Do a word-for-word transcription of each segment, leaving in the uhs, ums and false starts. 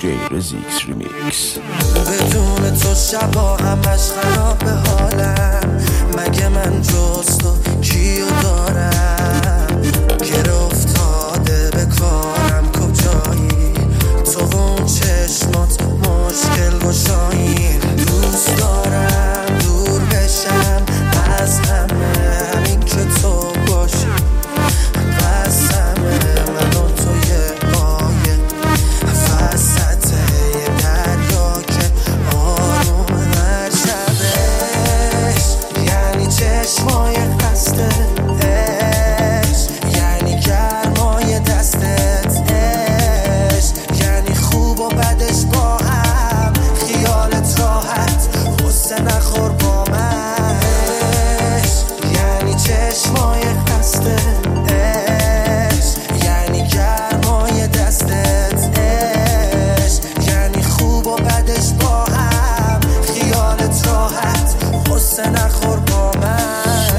جی رزیکس ریمیکس. بدون تو شبا همش خراب حالم، مگه من جز تو کیو دارم؟ گره افتاده به کارم کجایی؟ تو و اون چشمات مشکل گشایی. دوست دارم دور بشم از همه، همین که تو باشی بس همه. من و تو یه قایق وسط یه دریا که آروم هر شبش، یعنی چشمای خسته عشق، یعنی گرمای دستت عشق، یعنی خوب و بدش با هم، خیالت راحت غصه نخور با من عشق، یعنی چشمای خسته عشق، یعنی گرمای دستت عشق، یعنی خوب و بدش با هم، خیالت راحت غصه نخور با من.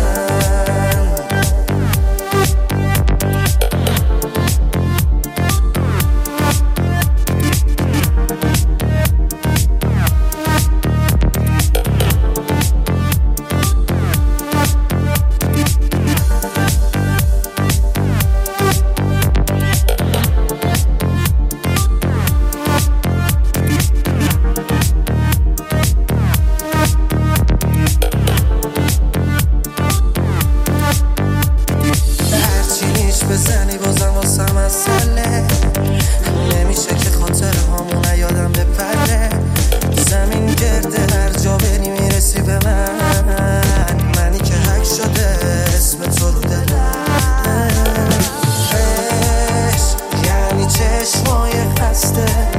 بزنی بازم واسم مسئله نمیشه که خاطر هامون یادم بپره. زمین گرده هر جا بری میرسی به من، منی که حک شده اسم تو رو دلم. عشق یعنی چشمای خسته